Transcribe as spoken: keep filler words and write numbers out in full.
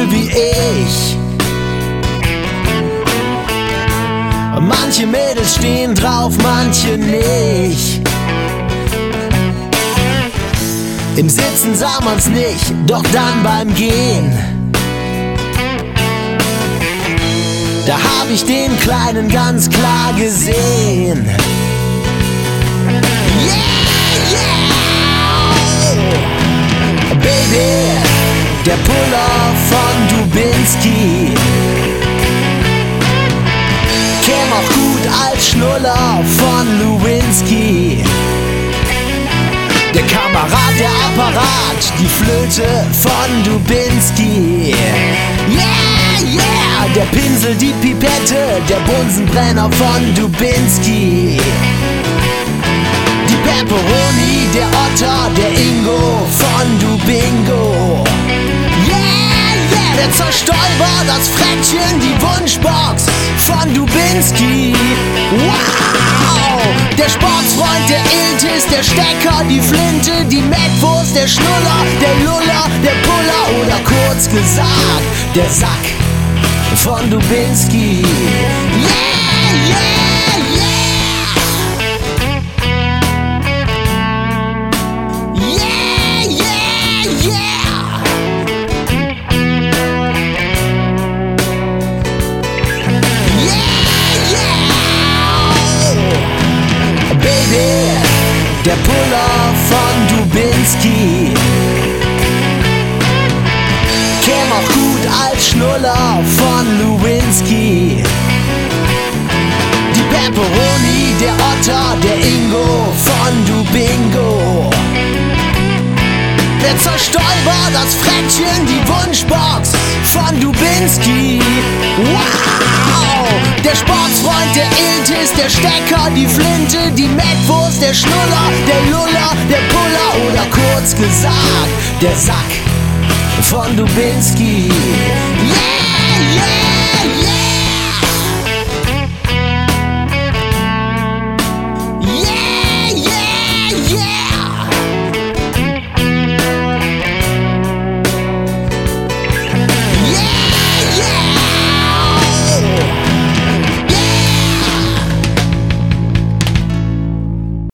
cool wie ich. Manche Mädels stehen drauf, manche nicht. Im Sitzen sah man's nicht, doch dann beim Gehen, da hab ich den Kleinen ganz klar gesehen. Yeah, yeah! Baby, der Puller von Dubinsky käm auch gut als Schnuller von Lewinsky. Der Kamerad, der Apparat, die Flöte von Dubinsky. Yeah, yeah! Der Pinsel, die Pipette, der Bunsenbrenner von Dubinsky. Die Pepperoni, der Otter, der Ingo von Dubingo. Yeah, yeah! Der Zerstäuber, das Frettchen, die Wunschbox von Dubinsky. Wow! Der Sportsfreund, der Iltis, der Stecker, die Flinte, die Mettwurst, der Schnuller, der Luller, der Puller oder kurz gesagt, der Sack von Dubinsky. Yeah, yeah, yeah! Yeah, yeah, yeah! Baby, der Puller von Dubinsky käm auch gut als Schnuller von Lewinsky. Die Pepperoni, der Otter, der Ingo von Dubingo. Der Zerstäuber, das Frettchen, die Wunschbox von Dubinsky. Wow! Der Sportsfreund, der Iltis, der Stecker, die Flinte, die Mettwurst, der Schnuller, der Luller, der Puller oder kurz gesagt, der Sack von Dubinsky. Yeah, yeah!